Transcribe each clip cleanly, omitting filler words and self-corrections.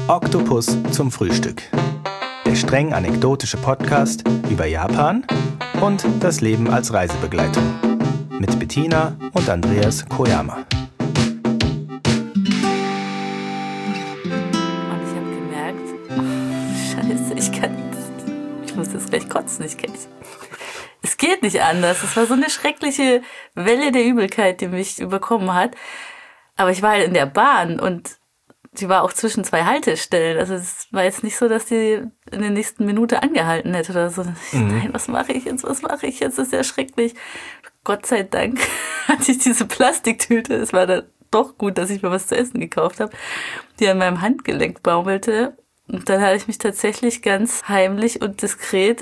Oktopus zum Frühstück. Der streng anekdotische Podcast über Japan und das Leben als Reisebegleitung. Mit Bettina und Andreas Koyama. Und ich habe gemerkt, Scheiße, ich muss jetzt gleich kotzen. Es geht nicht anders. Es war so eine schreckliche Welle der Übelkeit, die mich überkommen hat. Aber ich war halt in der Bahn und die war auch zwischen zwei Haltestellen. Also es war jetzt nicht so, dass die in der nächsten Minute angehalten hätte oder so. Nein, was mache ich jetzt? Das ist ja schrecklich. Gott sei Dank hatte ich diese Plastiktüte. Es war dann doch gut, dass ich mir was zu essen gekauft habe, die an meinem Handgelenk baumelte. Und dann habe ich mich tatsächlich ganz heimlich und diskret,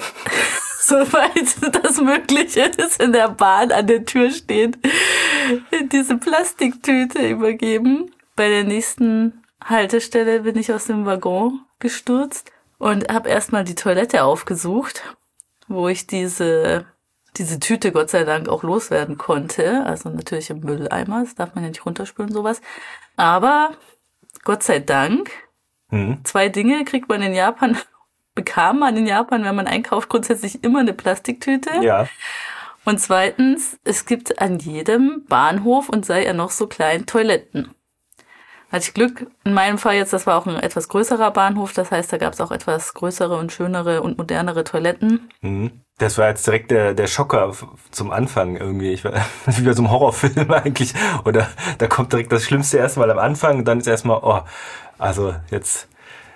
soweit das möglich ist, in der Bahn an der Tür stehend, in diese Plastiktüte übergeben. Bei der nächsten Haltestelle bin ich aus dem Waggon gestürzt und habe erstmal die Toilette aufgesucht, wo ich diese Tüte Gott sei Dank auch loswerden konnte. Also natürlich im Mülleimer, das darf man ja nicht runterspülen, sowas. Aber Gott sei Dank, zwei Dinge bekam man in Japan, wenn man einkauft, grundsätzlich immer eine Plastiktüte. Ja. Und zweitens, es gibt an jedem Bahnhof, und sei er noch so klein, Toiletten. Hatte ich Glück, in meinem Fall jetzt, das war auch ein etwas größerer Bahnhof, das heißt, da gab es auch etwas größere und schönere und modernere Toiletten. Das war jetzt direkt der Schocker zum Anfang irgendwie. Ich war wie bei so einem Horrorfilm eigentlich. Oder da kommt direkt das Schlimmste erstmal am Anfang und dann ist erstmal, jetzt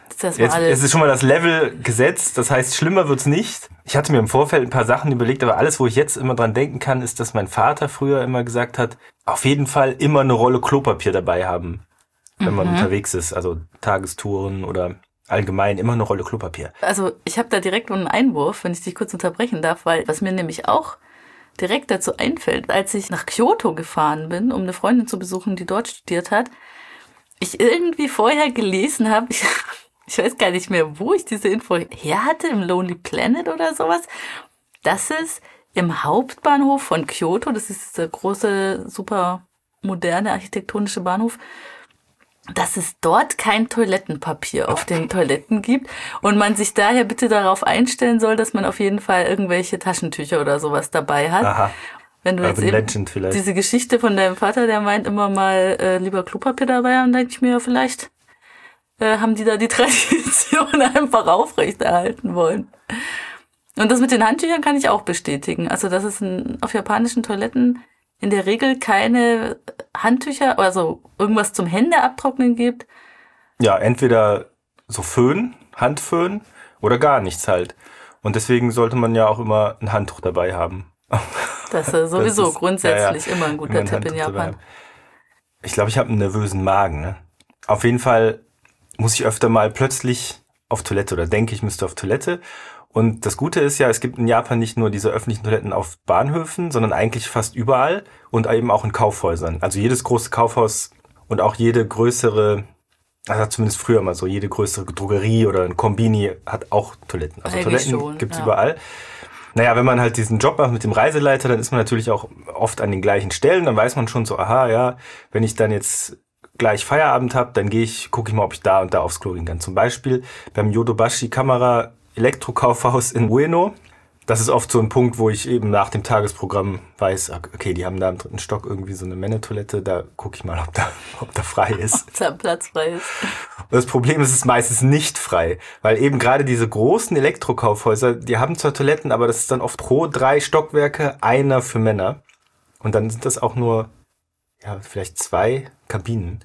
ist schon mal das Level gesetzt. Das heißt, schlimmer wird's nicht. Ich hatte mir im Vorfeld ein paar Sachen überlegt, aber alles, wo ich jetzt immer dran denken kann, ist, dass mein Vater früher immer gesagt hat, auf jeden Fall immer eine Rolle Klopapier dabei haben, wenn man unterwegs ist. Also Tagestouren oder allgemein immer eine Rolle Klopapier. Also ich habe da direkt einen Einwurf, wenn ich dich kurz unterbrechen darf, weil was mir nämlich auch direkt dazu einfällt, als ich nach Kyoto gefahren bin, um eine Freundin zu besuchen, die dort studiert hat, ich irgendwie vorher gelesen habe, ich weiß gar nicht mehr, wo ich diese Info her hatte, im Lonely Planet oder sowas, dass es im Hauptbahnhof von Kyoto, das ist dieser große, super moderne architektonische Bahnhof, dass es dort kein Toilettenpapier auf den Toiletten gibt und man sich daher bitte darauf einstellen soll, dass man auf jeden Fall irgendwelche Taschentücher oder sowas dabei hat. Aha. Wenn du jetzt eben diese Geschichte von deinem Vater, der meint immer mal lieber Klopapier dabei haben, denke ich mir, vielleicht haben die da die Tradition einfach aufrechterhalten wollen. Und das mit den Handtüchern kann ich auch bestätigen. Also dass es auf japanischen Toiletten in der Regel keine Handtücher, also irgendwas zum Hände abtrocknen gibt. Ja, entweder so Föhn, Handföhn oder gar nichts halt. Und deswegen sollte man ja auch immer ein Handtuch dabei haben. Das ist sowieso grundsätzlich immer ein guter Tipp in Japan. Ich glaube, ich habe einen nervösen Magen. Ne? Auf jeden Fall muss ich öfter mal plötzlich auf Toilette oder denke, ich müsste auf Toilette. Und das Gute ist ja, es gibt in Japan nicht nur diese öffentlichen Toiletten auf Bahnhöfen, sondern eigentlich fast überall und eben auch in Kaufhäusern. Also jedes große Kaufhaus und auch jede größere, also zumindest früher mal so, jede größere Drogerie oder ein Kombini hat auch Toiletten. Also eigentlich Toiletten gibt's überall. Naja, wenn man halt diesen Job macht mit dem Reiseleiter, dann ist man natürlich auch oft an den gleichen Stellen. Dann weiß man schon so, wenn ich dann jetzt gleich Feierabend habe, dann gucke ich mal, ob ich da und da aufs Klo gehen kann. Zum Beispiel beim Yodobashi Kamera Elektrokaufhaus in Ueno. Das ist oft so ein Punkt, wo ich eben nach dem Tagesprogramm weiß, okay, die haben da im 3. Stock irgendwie so eine Männetoilette, da gucke ich mal, ob da frei ist. Ob da Platz frei ist. Und das Problem ist, es ist meistens nicht frei, weil eben gerade diese großen Elektrokaufhäuser, die haben zwar Toiletten, aber das ist dann oft pro 3 Stockwerke einer für Männer. Und dann sind das auch nur, vielleicht 2 Kabinen.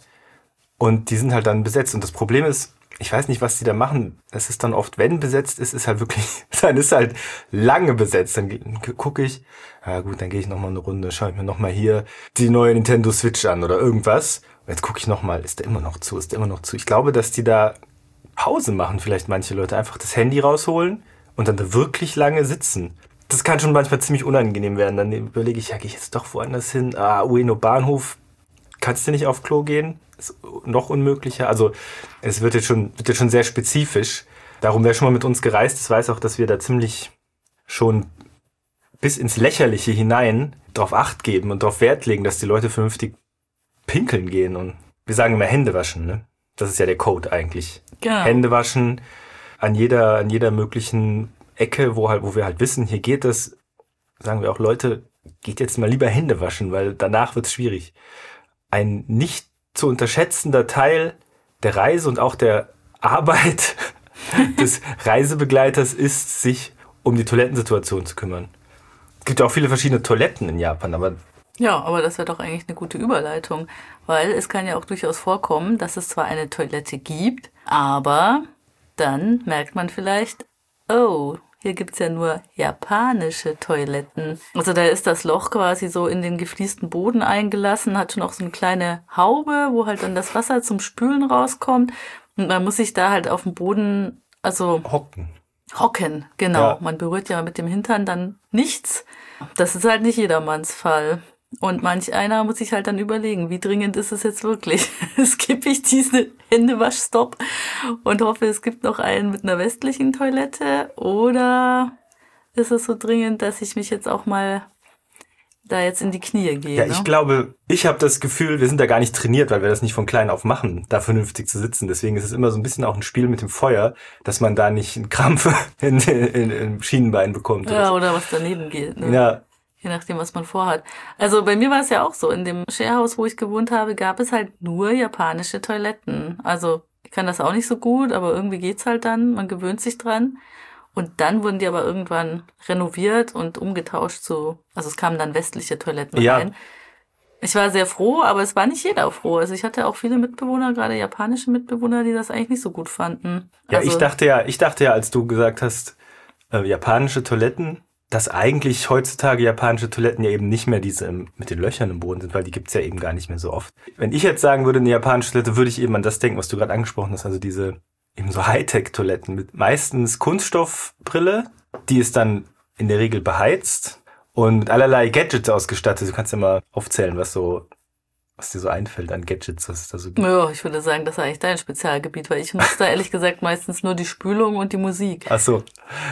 Und die sind halt dann besetzt. Und das Problem ist, ich weiß nicht, was die da machen. Es ist dann oft, wenn besetzt ist halt wirklich, dann ist halt lange besetzt. Dann gucke ich, dann gehe ich nochmal eine Runde, schaue ich mir nochmal hier die neue Nintendo Switch an oder irgendwas. Und jetzt gucke ich nochmal, ist der immer noch zu? Ich glaube, dass die da Pause machen, vielleicht manche Leute, einfach das Handy rausholen und dann da wirklich lange sitzen. Das kann schon manchmal ziemlich unangenehm werden. Dann überlege ich, gehe ich jetzt doch woanders hin? Ueno Bahnhof, kannst du nicht auf Klo gehen? Ist noch unmöglicher. Also es wird jetzt schon sehr spezifisch. Darum, wer schon mal mit uns gereist ist, weiß auch, dass wir da ziemlich schon bis ins Lächerliche hinein drauf Acht geben und darauf Wert legen, dass die Leute vernünftig pinkeln gehen. Und wir sagen immer Hände waschen, ne? Das ist ja der Code eigentlich. Genau. Hände waschen an jeder möglichen Ecke, wo wir halt wissen, hier geht es, sagen wir auch, Leute, geht jetzt mal lieber Hände waschen, weil danach wird's schwierig. Ein nicht zu unterschätzender Teil der Reise und auch der Arbeit des Reisebegleiters ist, sich um die Toilettensituation zu kümmern. Es gibt ja auch viele verschiedene Toiletten in Japan, aber Ja, aber das wäre doch eigentlich eine gute Überleitung, weil es kann ja auch durchaus vorkommen, dass es zwar eine Toilette gibt, aber dann merkt man vielleicht, oh, hier gibt's ja nur japanische Toiletten. Also da ist das Loch quasi so in den gefliesten Boden eingelassen, hat schon auch so eine kleine Haube, wo halt dann das Wasser zum Spülen rauskommt und man muss sich da halt auf dem Boden, also hocken, genau. Ja. Man berührt ja mit dem Hintern dann nichts. Das ist halt nicht jedermanns Fall. Und manch einer muss sich halt dann überlegen, wie dringend ist es jetzt wirklich? Skippe ich diesen Händewaschstopp und hoffe, es gibt noch einen mit einer westlichen Toilette? Oder ist es so dringend, dass ich mich jetzt auch mal da jetzt in die Knie gehe? ja, ne? ich glaube, ich habe das Gefühl, wir sind da gar nicht trainiert, weil wir das nicht von klein auf machen, da vernünftig zu sitzen. Deswegen ist es immer so ein bisschen auch ein Spiel mit dem Feuer, dass man da nicht einen Krampf im Schienenbein bekommt. Ja, so. oder was daneben geht. Ne? Ja, Je nachdem, was man vorhat. Also bei mir war es ja auch so. In dem Sharehouse, wo ich gewohnt habe, gab es halt nur japanische Toiletten. Also ich kann das auch nicht so gut, aber irgendwie geht's halt dann. Man gewöhnt sich dran. Und dann wurden die aber irgendwann renoviert und umgetauscht also es kamen dann westliche Toiletten Ja. rein. Ich war sehr froh, aber es war nicht jeder froh. Also ich hatte auch viele Mitbewohner, gerade japanische Mitbewohner, die das eigentlich nicht so gut fanden. ja, Also, ich dachte ja, als du gesagt hast, japanische Toiletten, dass eigentlich heutzutage japanische Toiletten ja eben nicht mehr diese mit den Löchern im Boden sind, weil die gibt's ja eben gar nicht mehr so oft. Wenn ich jetzt sagen würde, eine japanische Toilette, würde ich eben an das denken, was du gerade angesprochen hast, also diese eben so Hightech-Toiletten mit meistens Kunststoffbrille, die ist dann in der Regel beheizt und mit allerlei Gadgets ausgestattet. Du kannst ja mal aufzählen, was dir so einfällt an Gadgets, was es da so gibt. ja, ich würde sagen, das ist eigentlich dein Spezialgebiet, weil ich nutze da ehrlich gesagt meistens nur die Spülung und die Musik. Ach so.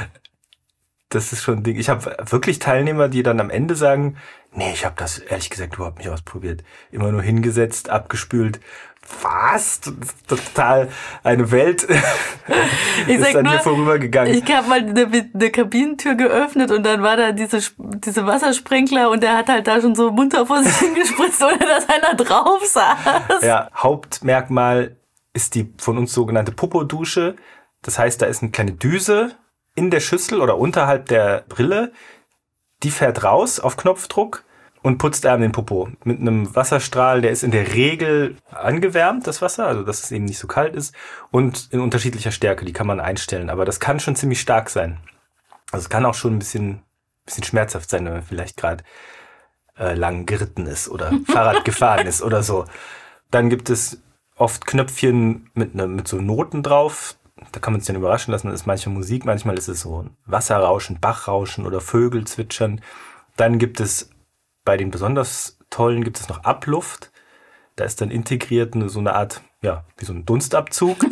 Das ist schon ein Ding. Ich habe wirklich Teilnehmer, die dann am Ende sagen, nee, ich habe das ehrlich gesagt überhaupt nicht ausprobiert. Immer nur hingesetzt, abgespült. Was? Das ist total eine Welt Ich ist sag an nur, mir vorübergegangen. ich habe mal eine Kabinentür geöffnet und dann war da diese Wassersprinkler und der hat halt da schon so munter vor sich hingespritzt, ohne dass einer drauf saß. Ja, Hauptmerkmal ist die von uns sogenannte Popo-Dusche. Das heißt, da ist eine kleine Düse in der Schüssel oder unterhalb der Brille. Die fährt raus auf Knopfdruck und putzt einem den Popo mit einem Wasserstrahl, der ist in der Regel angewärmt, das Wasser, also dass es eben nicht so kalt ist und in unterschiedlicher Stärke, die kann man einstellen, aber das kann schon ziemlich stark sein. Also es kann auch schon ein bisschen schmerzhaft sein, wenn man vielleicht gerade lang geritten ist oder Fahrrad gefahren ist oder so. Dann gibt es oft Knöpfchen mit so Noten drauf, da kann man sich dann überraschen lassen, das ist manchmal Musik, manchmal ist es so Wasserrauschen, Bachrauschen oder Vögel zwitschern. Dann gibt es bei den besonders tollen gibt es noch Abluft. Da ist dann integriert so eine Art, ja, wie so ein Dunstabzug.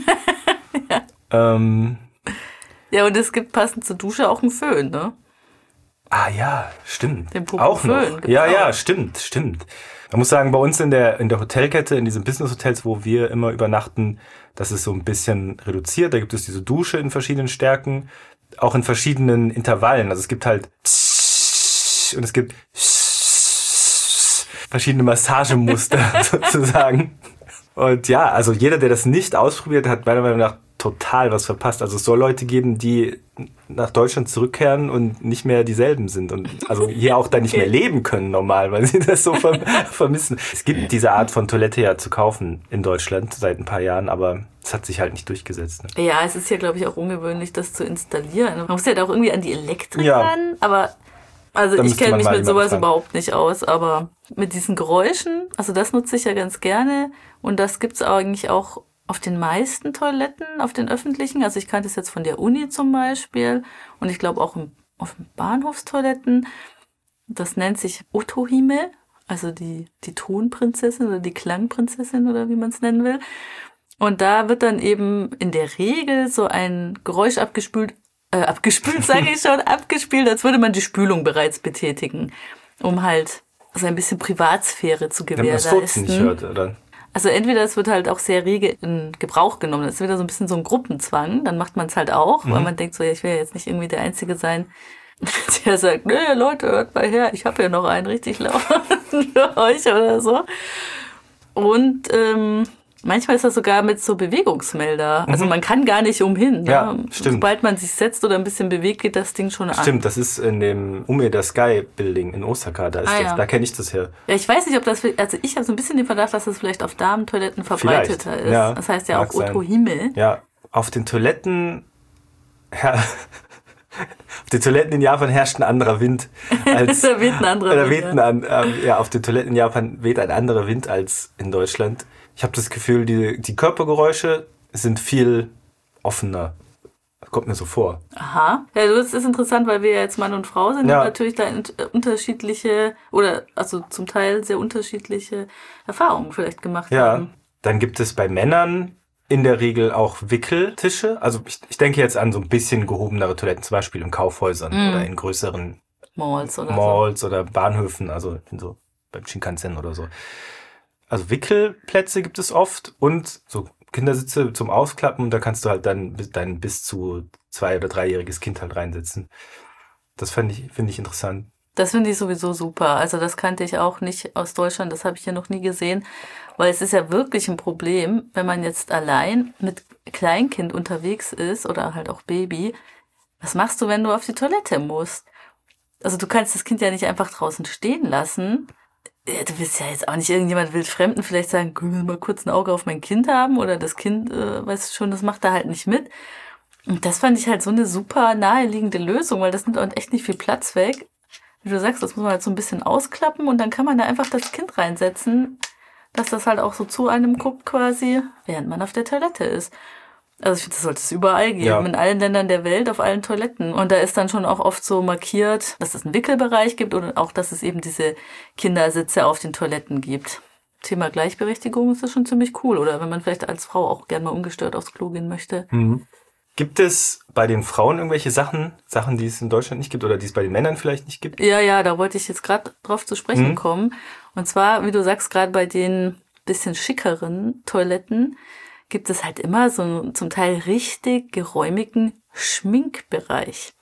Ja, und es gibt passend zur Dusche auch einen Föhn, ne? Ah ja, stimmt. Den auch noch. Popo-Föhn gibt's Ja, auch. stimmt. Man muss sagen, bei uns in der Hotelkette, in diesen Business-Hotels, wo wir immer übernachten, das ist so ein bisschen reduziert. Da gibt es diese Dusche in verschiedenen Stärken, auch in verschiedenen Intervallen. Also es gibt halt und es gibt verschiedene Massagemuster sozusagen. Und ja, also jeder, der das nicht ausprobiert, hat meiner Meinung nach total was verpasst. Also es soll Leute geben, die nach Deutschland zurückkehren und nicht mehr dieselben sind und also hier auch dann nicht mehr leben können normal, weil sie das so vermissen. Es gibt diese Art von Toilette ja zu kaufen in Deutschland seit ein paar Jahren, aber es hat sich halt nicht durchgesetzt. Ne? Ja, es ist ja, glaube ich, auch ungewöhnlich, das zu installieren. Man muss ja da auch irgendwie an die Elektrik Ja. ran, aber also Da ich müsste kenne man mich mal mit jemanden sowas fragen. überhaupt nicht aus, aber mit diesen Geräuschen, also das nutze ich ja ganz gerne und das gibt's eigentlich auch auf den meisten Toiletten, auf den öffentlichen. Also ich kannte es jetzt von der Uni zum Beispiel und ich glaube auch auf den Bahnhofstoiletten. Das nennt sich Otohime, also die Tonprinzessin oder die Klangprinzessin oder wie man es nennen will. Und da wird dann eben in der Regel so ein Geräusch abgespielt, sage ich schon, abgespielt, als würde man die Spülung bereits betätigen, um halt so ein bisschen Privatsphäre zu Damit man das Furzen gewährleisten. nicht hört, oder? Also entweder es wird halt auch sehr rege in Gebrauch genommen. Das ist wieder so ein bisschen so ein Gruppenzwang. Dann macht man es halt auch, weil man denkt so, ja, ich will ja jetzt nicht irgendwie der Einzige sein, der sagt, nee, Leute, hört mal her, ich habe ja noch einen richtig laut für euch oder so. Und manchmal ist das sogar mit so Bewegungsmelder. Also man kann gar nicht umhin. Ne? Ja, stimmt. Sobald man sich setzt oder ein bisschen bewegt, geht das Ding schon an. Stimmt, das ist in dem Umeda Sky Building in Osaka, da ist das. Ja. Da kenne ich das her. Ja, ich weiß nicht, ob das, also ich habe so ein bisschen den Verdacht, dass das vielleicht auf Damentoiletten verbreiteter ist. Ja, das heißt ja mag auch Otohime. Ja, auf den Toiletten auf den Toiletten in Japan herrscht ein anderer Wind als Da weht ein anderer Wind. auf den Toiletten in Japan weht ein anderer Wind als in Deutschland. Ich habe das Gefühl, die Körpergeräusche sind viel offener. Das kommt mir so vor. Aha. Ja, das ist interessant, weil wir ja jetzt Mann und Frau sind und natürlich da unterschiedliche oder also zum Teil sehr unterschiedliche Erfahrungen vielleicht gemacht haben. Dann gibt es bei Männern in der Regel auch Wickeltische. Also ich denke jetzt an so ein bisschen gehobenere Toiletten, zum Beispiel in Kaufhäusern oder in größeren Malls oder Bahnhöfen, also so beim Shinkansen oder so. Also Wickelplätze gibt es oft und so Kindersitze zum Ausklappen und da kannst du halt dann dein bis zu 2- oder 3-jähriges Kind halt reinsetzen. Das finde ich interessant. Das finde ich sowieso super. Also das kannte ich auch nicht aus Deutschland, das habe ich hier noch nie gesehen, weil es ist ja wirklich ein Problem, wenn man jetzt allein mit Kleinkind unterwegs ist oder halt auch Baby. Was machst du, wenn du auf die Toilette musst? Also du kannst das Kind ja nicht einfach draußen stehen lassen. Ja, du willst ja jetzt auch nicht irgendjemand wildfremden vielleicht sagen, können wir mal kurz ein Auge auf mein Kind haben oder das Kind, weißt du schon, das macht da halt nicht mit. Und das fand ich halt so eine super naheliegende Lösung, weil das nimmt auch echt nicht viel Platz weg. Wie du sagst, das muss man halt so ein bisschen ausklappen und dann kann man da einfach das Kind reinsetzen, dass das halt auch so zu einem guckt quasi, während man auf der Toilette ist. Also ich finde, das sollte es überall geben, in allen Ländern der Welt, auf allen Toiletten. Und da ist dann schon auch oft so markiert, dass es einen Wickelbereich gibt und auch, dass es eben diese Kindersitze auf den Toiletten gibt. Thema Gleichberechtigung ist das schon ziemlich cool. Oder wenn man vielleicht als Frau auch gerne mal ungestört aufs Klo gehen möchte. Mhm. Gibt es bei den Frauen irgendwelche Sachen, die es in Deutschland nicht gibt oder die es bei den Männern vielleicht nicht gibt? Ja, da wollte ich jetzt gerade drauf zu sprechen kommen. Und zwar, wie du sagst, gerade bei den bisschen schickeren Toiletten gibt es halt immer so einen zum Teil richtig geräumigen Schminkbereich.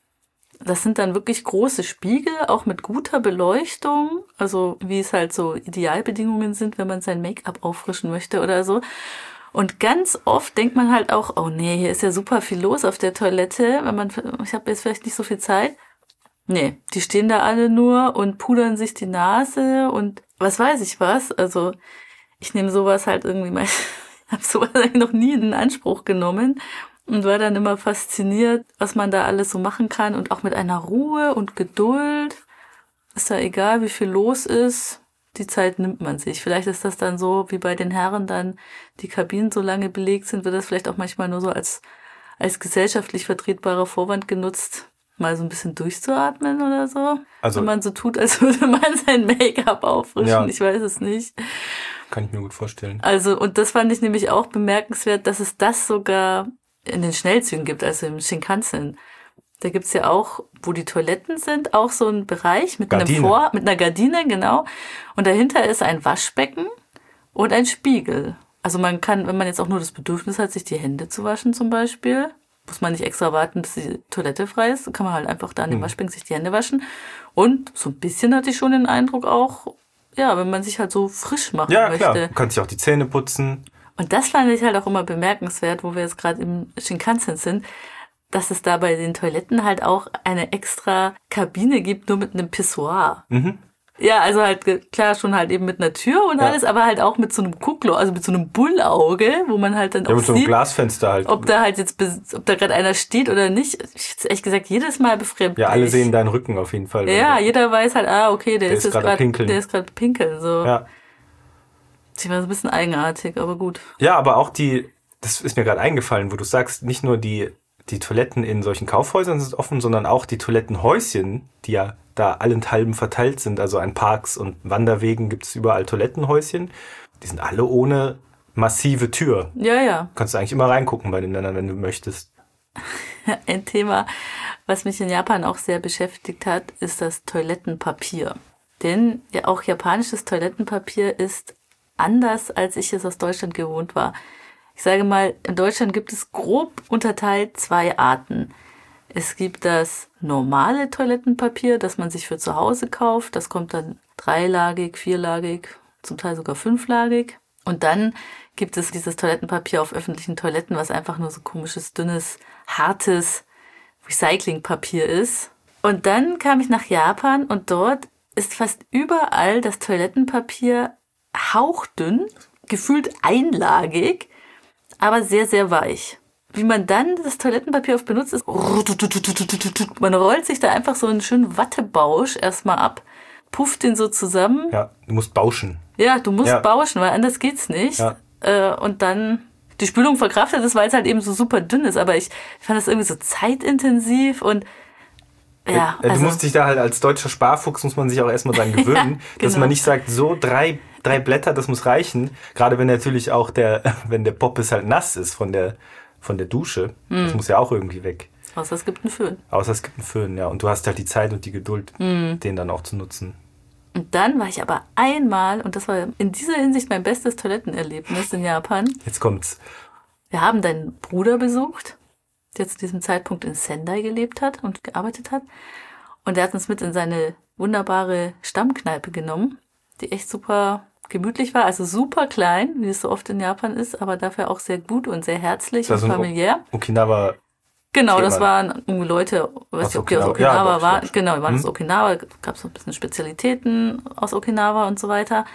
Das sind dann wirklich große Spiegel, auch mit guter Beleuchtung, also wie es halt so Idealbedingungen sind, wenn man sein Make-up auffrischen möchte oder so. Und ganz oft denkt man halt auch, oh nee, hier ist ja super viel los auf der Toilette, ich habe jetzt vielleicht nicht so viel Zeit. Nee, die stehen da alle nur und pudern sich die Nase und was weiß ich was. Also ich nehme sowas halt irgendwie mal, habe sowas eigentlich noch nie in Anspruch genommen und war dann immer fasziniert, was man da alles so machen kann und auch mit einer Ruhe und Geduld. Ist ja egal, wie viel los ist. Die Zeit nimmt man sich. Vielleicht ist das dann so, wie bei den Herren dann die Kabinen so lange belegt sind, wird das vielleicht auch manchmal nur so als gesellschaftlich vertretbarer Vorwand genutzt, mal so ein bisschen durchzuatmen oder so. Also, wenn man so tut, als würde man sein Make-up auffrischen. Ja. Ich weiß es nicht. Kann ich mir gut vorstellen. Also, und das fand ich nämlich auch bemerkenswert, dass es das sogar in den Schnellzügen gibt, also im Shinkansen. Da gibt's ja auch, wo die Toiletten sind, auch so ein Bereich mit einer Gardine, genau. Und dahinter ist ein Waschbecken und ein Spiegel. Also man kann, wenn man jetzt auch nur das Bedürfnis hat, sich die Hände zu waschen zum Beispiel, muss man nicht extra warten, bis die Toilette frei ist, kann man halt einfach da an dem Waschbecken sich die Hände waschen. Und so ein bisschen hatte ich schon den Eindruck auch, ja, wenn man sich halt so frisch machen möchte. Ja, klar, du kannst sich auch die Zähne putzen. Und das fand ich halt auch immer bemerkenswert, wo wir jetzt gerade im Shinkansen sind, dass es da bei den Toiletten halt auch eine extra Kabine gibt, nur mit einem Pissoir. Mhm. Ja, also halt klar schon halt eben mit einer Tür und alles, aber halt auch mit so einem Guckloch, also mit so einem Bullauge, wo man halt dann auch mit so einem Glasfenster halt. Ob da gerade einer steht oder nicht. Ich hätte ehrlich gesagt jedes Mal befremdlich. Ja, alle sehen deinen Rücken auf jeden Fall. Ja, jeder weiß halt, okay, der ist gerade pinkeln. So. Ja. Das war so ein bisschen eigenartig, aber gut. Ja, aber auch das ist mir gerade eingefallen, wo du sagst, nicht nur die Toiletten in solchen Kaufhäusern sind offen, sondern auch die Toilettenhäuschen, die ja da allenthalben verteilt sind. Also an Parks und Wanderwegen gibt es überall Toilettenhäuschen. Die sind alle ohne massive Tür. Ja. Kannst du eigentlich immer reingucken bei den Ländern, wenn du möchtest. Ein Thema, was mich in Japan auch sehr beschäftigt hat, ist das Toilettenpapier. Denn ja auch japanisches Toilettenpapier ist anders, als ich es aus Deutschland gewohnt war. Ich sage mal, in Deutschland gibt es grob unterteilt 2 Arten. Es gibt das normale Toilettenpapier, das man sich für zu Hause kauft. Das kommt dann 3-lagig, 4-lagig, zum Teil sogar 5-lagig. Und dann gibt es dieses Toilettenpapier auf öffentlichen Toiletten, was einfach nur so komisches, dünnes, hartes Recyclingpapier ist. Und dann kam ich nach Japan und dort ist fast überall das Toilettenpapier hauchdünn, gefühlt einlagig, aber sehr, sehr weich. Wie man dann das Toilettenpapier oft benutzt, ist, man rollt sich da einfach so einen schönen Wattebausch erstmal ab, pufft den so zusammen. Ja, du musst bauschen. Ja, du musst bauschen, weil anders geht's nicht. Ja. Und dann die Spülung verkraftet es, weil es halt eben so super dünn ist. Aber ich fand das irgendwie so zeitintensiv und ja. Du musst dich da halt als deutscher Sparfuchs, muss man sich auch erstmal dran gewöhnen, ja, genau. Dass man nicht sagt, so drei Blätter, das muss reichen. Gerade wenn natürlich auch wenn der Poppes halt nass ist von der Dusche. Das muss ja auch irgendwie weg. Außer es gibt einen Föhn. Ja. Und du hast halt die Zeit und die Geduld, den dann auch zu nutzen. Und dann war ich aber einmal, und das war in dieser Hinsicht mein bestes Toilettenerlebnis in Japan. Jetzt kommt's. Wir haben deinen Bruder besucht, der zu diesem Zeitpunkt in Sendai gelebt hat und gearbeitet hat. Und der hat uns mit in seine wunderbare Stammkneipe genommen, die echt super gemütlich war, also super klein, wie es so oft in Japan ist, aber dafür auch sehr gut und sehr herzlich und familiär. Okinawa. Genau, das waren irgendwie Leute, weiß nicht, ob die aus Okinawa waren. Genau, die waren aus Okinawa, gab es so ein bisschen Spezialitäten aus Okinawa und so weiter.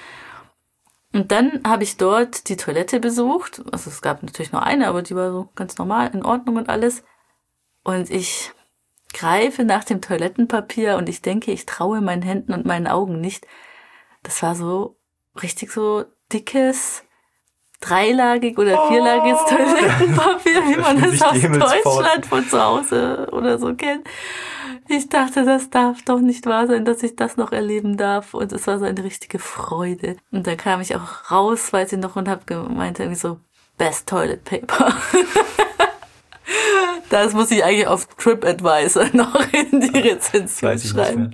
Und dann habe ich dort die Toilette besucht. Also es gab natürlich nur eine, aber die war so ganz normal, in Ordnung und alles. Und ich greife nach dem Toilettenpapier und ich denke, ich traue meinen Händen und meinen Augen nicht. Das war so richtig so dickes, 3-lagig oder 4-lagiges Toilettenpapier, wie man das aus Deutschland von zu Hause oder so kennt. Ich dachte, das darf doch nicht wahr sein, dass ich das noch erleben darf. Und es war so eine richtige Freude. Und dann kam ich auch raus, weiß ich noch, und habe gemeint, irgendwie so, Best Toilet Paper. Das muss ich eigentlich auf TripAdvisor noch in die Rezension schreiben.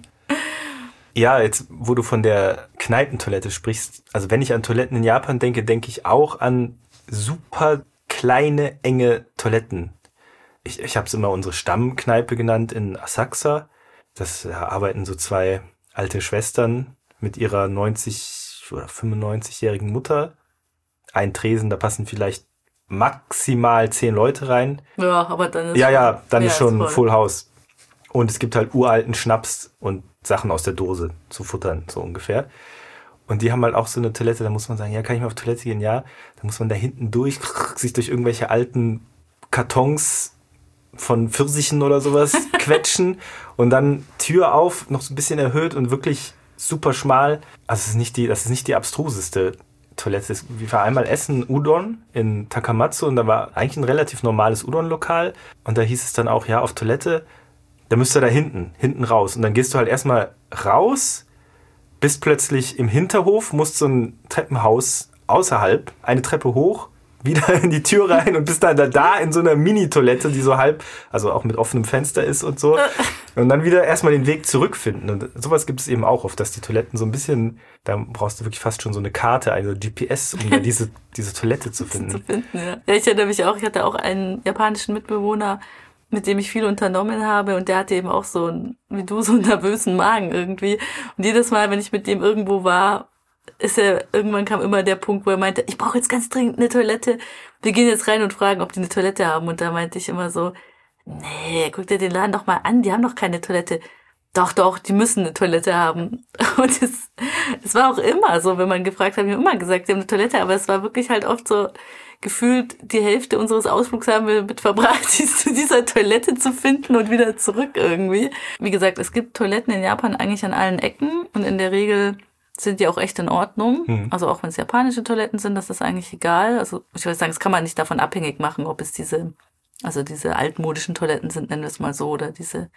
Ja, jetzt, wo du von der Kneipentoilette sprichst, also wenn ich an Toiletten in Japan denke, denke ich auch an super kleine, enge Toiletten. Ich habe es immer unsere Stammkneipe genannt in Asakusa. Das arbeiten so 2 alte Schwestern mit ihrer 90 oder 95-jährigen Mutter. Ein Tresen, da passen vielleicht maximal 10 Leute rein. Ja, aber dann ist dann ist schon Full House. Und es gibt halt uralten Schnaps und Sachen aus der Dose zu futtern, so ungefähr. Und die haben halt auch so eine Toilette, da muss man sagen, ja, kann ich mal auf Toilette gehen? Ja. Da muss man da hinten sich durch irgendwelche alten Kartons von Pfirsichen oder sowas quetschen und dann Tür auf, noch so ein bisschen erhöht und wirklich super schmal. Also das ist nicht die abstruseste Toilette. Wir waren einmal essen Udon in Takamatsu und da war eigentlich ein relativ normales Udon-Lokal und da hieß es dann auch, ja, auf Toilette, da müsst ihr da hinten raus. Und dann gehst du halt erstmal raus, bist plötzlich im Hinterhof, musst so ein Treppenhaus außerhalb, eine Treppe hoch, wieder in die Tür rein und bist dann da in so einer Mini-Toilette, die so halb, also auch mit offenem Fenster ist und so. Und dann wieder erstmal den Weg zurückfinden. Und sowas gibt es eben auch oft, dass die Toiletten so ein bisschen, da brauchst du wirklich fast schon so eine Karte, also GPS, um da diese Toilette zu finden. Ja, ich erinnere mich auch, ich hatte auch einen japanischen Mitbewohner, mit dem ich viel unternommen habe und der hatte eben auch so wie du, so einen nervösen Magen irgendwie. Und jedes Mal, wenn ich mit dem irgendwo war, irgendwann kam immer der Punkt, wo er meinte, ich brauche jetzt ganz dringend eine Toilette. Wir gehen jetzt rein und fragen, ob die eine Toilette haben. Und da meinte ich immer so, nee, guck dir den Laden doch mal an, die haben doch keine Toilette. Doch, die müssen eine Toilette haben. Und es war auch immer so, wenn man gefragt hat, wir haben immer gesagt, sie haben eine Toilette, aber es war wirklich halt oft so, gefühlt die Hälfte unseres Ausflugs haben wir mit verbracht, sie zu dieser Toilette zu finden und wieder zurück irgendwie. Wie gesagt, es gibt Toiletten in Japan eigentlich an allen Ecken und in der Regel sind die auch echt in Ordnung. Also auch wenn es japanische Toiletten sind, das ist eigentlich egal. Also ich würde sagen, das kann man nicht davon abhängig machen, ob es diese altmodischen Toiletten sind, nennen wir es mal so, oder diese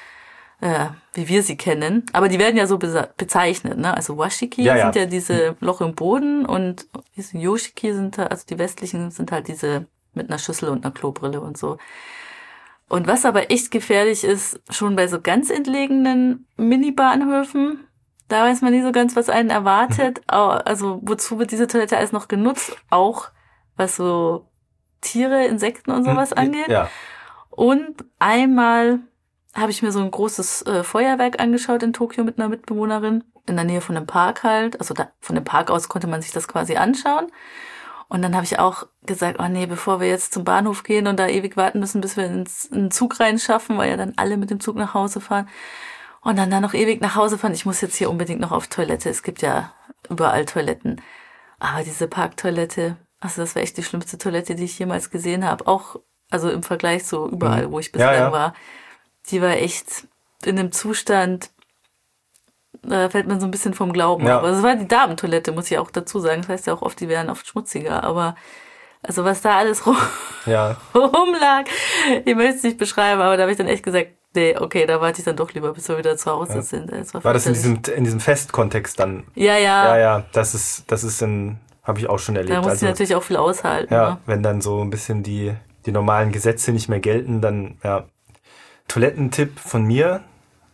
wie wir sie kennen. Aber die werden ja so bezeichnet, ne? Also Washiki sind ja diese Loch im Boden und diese Yoshiki sind also die westlichen sind halt diese mit einer Schüssel und einer Klobrille und so. Und was aber echt gefährlich ist, schon bei so ganz entlegenen Mini-Bahnhöfen, Da weiß man nie so ganz, was einen erwartet. Also wozu wird diese Toilette alles noch genutzt? Auch was so Tiere, Insekten und sowas angeht. Ja. Und einmal habe ich mir so ein großes Feuerwerk angeschaut in Tokio mit einer Mitbewohnerin. In der Nähe von einem Park halt. Also von dem Park aus konnte man sich das quasi anschauen. Und dann habe ich auch gesagt, oh nee, bevor wir jetzt zum Bahnhof gehen und da ewig warten müssen, bis wir in den Zug reinschaffen, weil ja dann alle mit dem Zug nach Hause fahren. Und dann da noch ewig nach Hause fahren. Ich muss jetzt hier unbedingt noch auf Toilette. Es gibt ja überall Toiletten. Aber diese Parktoilette, also das war echt die schlimmste Toilette, die ich jemals gesehen habe. Auch, also im Vergleich so überall, wo ich bislang war. Die war echt in einem Zustand, da fällt man so ein bisschen vom Glauben. Ja. Aber es war die Damentoilette, muss ich auch dazu sagen. Das heißt ja auch oft, die wären oft schmutziger. Aber also was da alles rumlag, ich möchte es nicht beschreiben, aber da habe ich dann echt gesagt, nee, okay, da warte ich dann doch lieber, bis wir wieder zu Hause sind. War das in diesem Festkontext dann? Ja. Ja, das ist habe ich auch schon erlebt. Da muss ich natürlich auch viel aushalten. Ja, ne? wenn dann so ein bisschen die normalen Gesetze nicht mehr gelten, dann, ja. Toilettentipp von mir,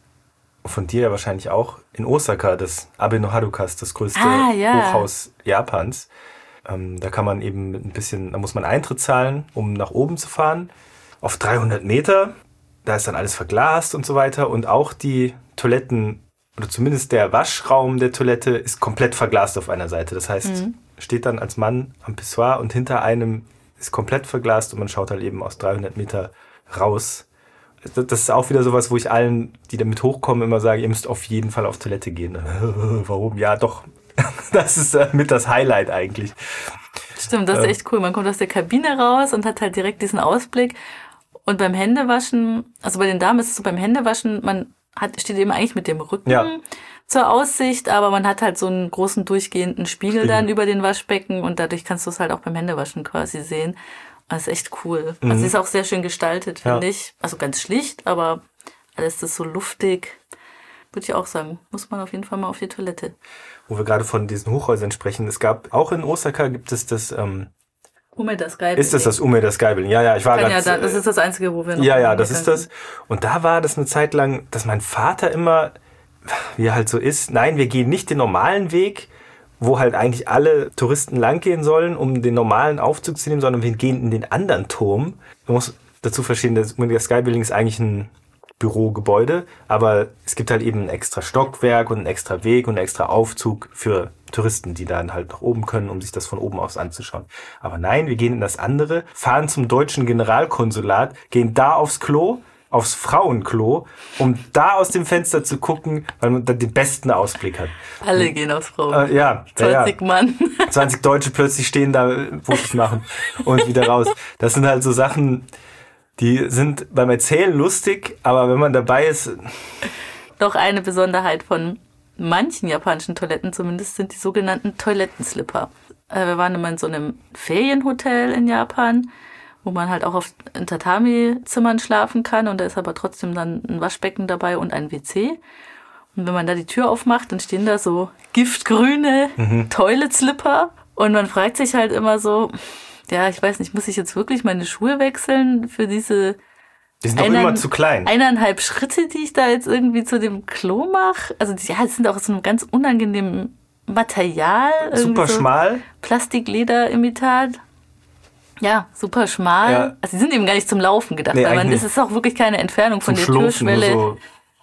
von dir ja wahrscheinlich auch, in Osaka, das Abe no Harukas, das größte Hochhaus Japans. Da kann man eben da muss man Eintritt zahlen, um nach oben zu fahren. Auf 300 Meter, da ist dann alles verglast und so weiter. Und auch die Toiletten, oder zumindest der Waschraum der Toilette, ist komplett verglast auf einer Seite. Das heißt, steht dann als Mann am Pissoir und hinter einem ist komplett verglast und man schaut halt eben aus 300 Meter raus. Das ist auch wieder sowas, wo ich allen, die damit hochkommen, immer sage, ihr müsst auf jeden Fall auf Toilette gehen. Warum? Ja, doch. Das ist mit das Highlight eigentlich. Stimmt, das ist echt cool. Man kommt aus der Kabine raus und hat halt direkt diesen Ausblick. Und beim Händewaschen, also bei den Damen ist es so, beim Händewaschen, steht eben eigentlich mit dem Rücken zur Aussicht, aber man hat halt so einen großen durchgehenden Spiegel dann über den Waschbecken und dadurch kannst du es halt auch beim Händewaschen quasi sehen. Das ist echt cool. Also ist auch sehr schön gestaltet, finde ich. Also ganz schlicht, aber alles ist so luftig. Würde ich auch sagen, muss man auf jeden Fall mal auf die Toilette. Wo wir gerade von diesen Hochhäusern sprechen, es gab, auch in Osaka gibt es das, Umeda Sky-Building. Ist das Umeda Sky-Building? Ja, ich war gerade... Ja, das ist das Einzige, wo wir noch... Ja, das ist das. Und da war das eine Zeit lang, dass mein Vater immer, wie er halt so ist, nein, wir gehen nicht den normalen Weg, wo halt eigentlich alle Touristen langgehen sollen, um den normalen Aufzug zu nehmen, sondern wir gehen in den anderen Turm. Man muss dazu verstehen, das Umeda Sky-Building ist eigentlich ein Bürogebäude, aber es gibt halt eben ein extra Stockwerk und einen extra Weg und einen extra Aufzug für Touristen, die dann halt nach oben können, um sich das von oben aus anzuschauen. Aber nein, wir gehen in das andere, fahren zum deutschen Generalkonsulat, gehen da aufs Klo, aufs Frauenklo, um da aus dem Fenster zu gucken, weil man dann den besten Ausblick hat. Alle gehen aufs Frauenklo. 20 Mann. 20 Deutsche plötzlich stehen da, Fotos machen und wieder raus. Das sind halt so Sachen, die sind beim Erzählen lustig, aber wenn man dabei ist... Doch eine Besonderheit von manchen japanischen Toiletten zumindest sind die sogenannten Toilettenslipper. Wir waren immer in so einem Ferienhotel in Japan, wo man halt auch in Tatami-Zimmern schlafen kann und da ist aber trotzdem dann ein Waschbecken dabei und ein WC. Und wenn man da die Tür aufmacht, dann stehen da so giftgrüne Toilet-Slipper und man fragt sich halt immer so... Ja, ich weiß nicht, muss ich jetzt wirklich meine Schuhe wechseln für diese... Die sind doch immer zu klein. 1,5 Schritte, die ich da jetzt irgendwie zu dem Klo mache. Also es sind auch aus so einem ganz unangenehmen Material. Super so schmal. Plastik-Leder-Imitat. Ja, super schmal. Ja. Also die sind eben gar nicht zum Laufen gedacht. Nee, aber es ist auch wirklich keine Entfernung von der Türschwelle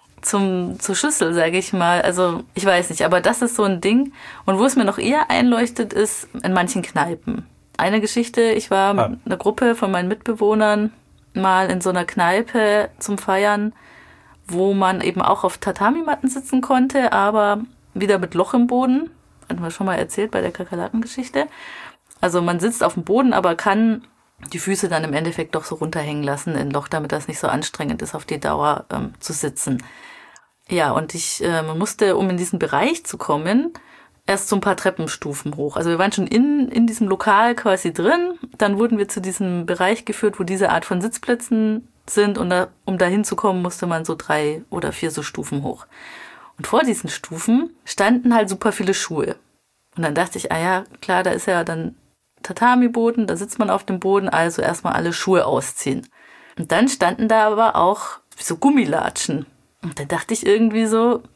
zur Schüssel, sage ich mal. Also ich weiß nicht, aber das ist so ein Ding. Und wo es mir noch eher einleuchtet, ist in manchen Kneipen. Eine Geschichte, ich war mit einer Gruppe von meinen Mitbewohnern mal in so einer Kneipe zum Feiern, wo man eben auch auf Tatami-Matten sitzen konnte, aber wieder mit Loch im Boden. Hatten wir schon mal erzählt bei der Kakerlaken-Geschichte. Also man sitzt auf dem Boden, aber kann die Füße dann im Endeffekt doch so runterhängen lassen in Loch, damit das nicht so anstrengend ist, auf die Dauer zu sitzen. Ja, und man musste, um in diesen Bereich zu kommen, erst so ein paar Treppenstufen hoch. Also wir waren schon in diesem Lokal quasi drin. Dann wurden wir zu diesem Bereich geführt, wo diese Art von Sitzplätzen sind. Und um da hinzukommen, musste man so 3 oder 4 so Stufen hoch. Und vor diesen Stufen standen halt super viele Schuhe. Und dann dachte ich, ja, klar, da ist ja dann Tatami-Boden, da sitzt man auf dem Boden, also erstmal alle Schuhe ausziehen. Und dann standen da aber auch so Gummilatschen. Und dann dachte ich irgendwie so,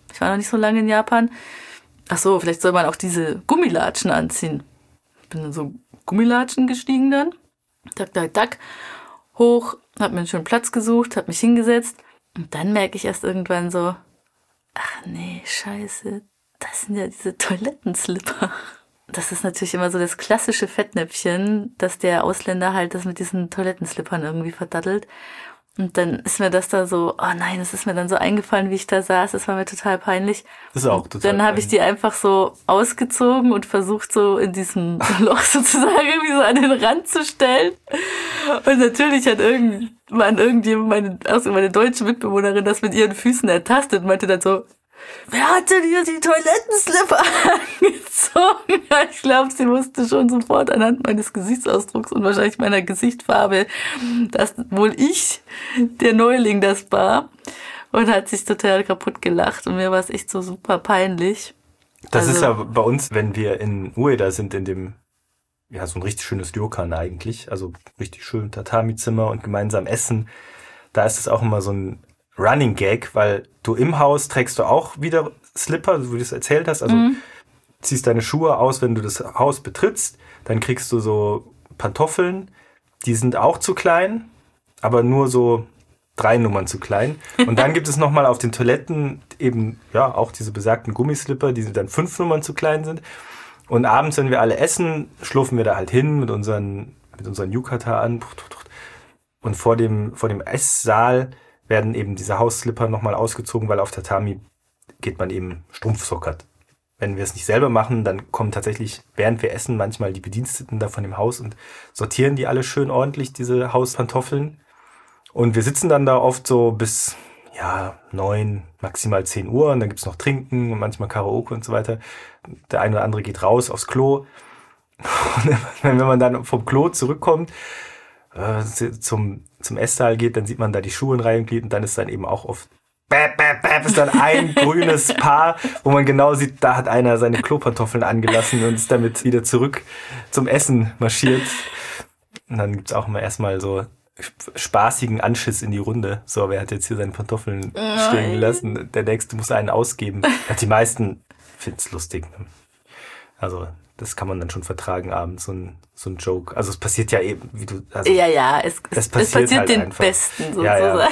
Ich war noch nicht so lange in Japan. Ach so, vielleicht soll man auch diese Gummilatschen anziehen. Ich bin in so Gummilatschen gestiegen dann. Tak, hoch, hab mir einen schönen Platz gesucht, hab mich hingesetzt. Und dann merke ich erst irgendwann so, ach nee, scheiße, das sind ja diese Toilettenslipper. Das ist natürlich immer so das klassische Fettnäpfchen, dass der Ausländer halt das mit diesen Toilettenslippern irgendwie verdattelt. Und dann ist mir das da so, oh nein, es ist mir dann so eingefallen, wie ich da saß. Das war mir total peinlich. Das ist auch total Dann habe ich die einfach so ausgezogen und versucht, so in diesem Loch sozusagen irgendwie so an den Rand zu stellen. Und natürlich hat irgendjemand, meine deutsche Mitbewohnerin, das mit ihren Füßen ertastet und meinte dann so, wer hat denn hier die Toilettenslipper angezogen? Ich glaube, sie wusste schon sofort anhand meines Gesichtsausdrucks und wahrscheinlich meiner Gesichtsfarbe, dass wohl ich, der Neuling, das war. Und hat sich total kaputt gelacht. Und mir war es echt so super peinlich. Das ist ja bei uns, wenn wir in Ueda sind, in dem, ja, so ein richtig schönes Ryokan eigentlich. Also richtig schön Tatami-Zimmer und gemeinsam essen. Da ist es auch immer so ein Running Gag, weil du im Haus trägst du auch wieder Slipper, so wie du es erzählt hast. Also ziehst deine Schuhe aus, wenn du das Haus betrittst. Dann kriegst du so Pantoffeln. Die sind auch zu klein, aber nur so 3 Nummern zu klein. Und dann gibt es nochmal auf den Toiletten eben, ja, auch diese besagten Gummislipper, die dann 5 Nummern zu klein sind. Und abends, wenn wir alle essen, schlurfen wir da halt hin mit unseren Yukata an. Und vor dem Esssaal werden eben diese Hausslipper nochmal ausgezogen, weil auf Tatami geht man eben strumpfsockert. Wenn wir es nicht selber machen, dann kommen tatsächlich, während wir essen, manchmal die Bediensteten da von dem Haus und sortieren die alle schön ordentlich, diese Hauspantoffeln. Und wir sitzen dann da oft so bis 9, maximal 10 Uhr und dann gibt's noch Trinken und manchmal Karaoke und so weiter. Der eine oder andere geht raus aufs Klo. Und wenn man dann vom Klo zurückkommt, zum Esssaal geht, dann sieht man da die Schuhe in Reihe und Glied und dann ist dann eben auch oft ist dann ein grünes Paar, wo man genau sieht, da hat einer seine Klopantoffeln angelassen und ist damit wieder zurück zum Essen marschiert. Und dann gibt's auch immer erstmal so spaßigen Anschiss in die Runde. So, wer hat jetzt hier seine Pantoffeln stehen gelassen? Der nächste muss einen ausgeben. Ja, die meisten finden's lustig. Ne? Also das kann man dann schon vertragen abends, so ein Joke. Also es passiert ja eben, wie du... Also, es passiert halt den einfach. Besten sozusagen. Ja.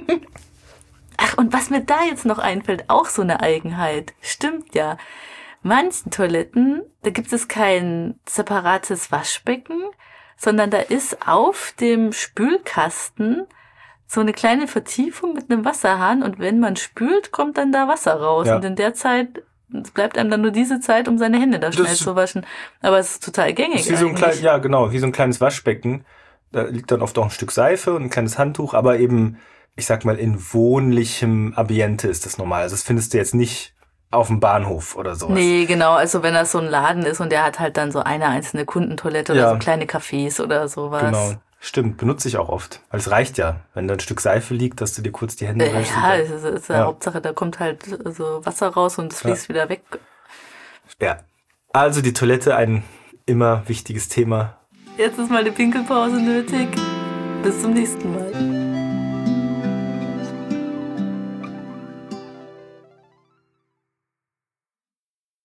Ach, und was mir da jetzt noch einfällt, auch so eine Eigenheit. Stimmt ja. Manchen Toiletten, da gibt es kein separates Waschbecken, sondern da ist auf dem Spülkasten so eine kleine Vertiefung mit einem Wasserhahn und wenn man spült, kommt dann da Wasser raus. Ja. Und in der Zeit... Es bleibt einem dann nur diese Zeit, um seine Hände da schnell zu waschen. Aber es ist total gängig. Ist wie so ein wie so ein kleines Waschbecken. Da liegt dann oft auch ein Stück Seife und ein kleines Handtuch, aber eben, ich sag mal, in wohnlichem Ambiente ist das normal. Also das findest du jetzt nicht auf dem Bahnhof oder sowas. Nee, genau. Also wenn das so ein Laden ist und der hat halt dann so eine einzelne Kundentoilette oder so kleine Cafés oder sowas. Genau. Stimmt, benutze ich auch oft. Weil es reicht ja, wenn da ein Stück Seife liegt, dass du dir kurz die Hände wäschst. Ja, das ist ja Hauptsache, da kommt halt so Wasser raus und es fließt wieder weg. Ja, also die Toilette, ein immer wichtiges Thema. Jetzt ist mal eine Pinkelpause nötig. Bis zum nächsten Mal.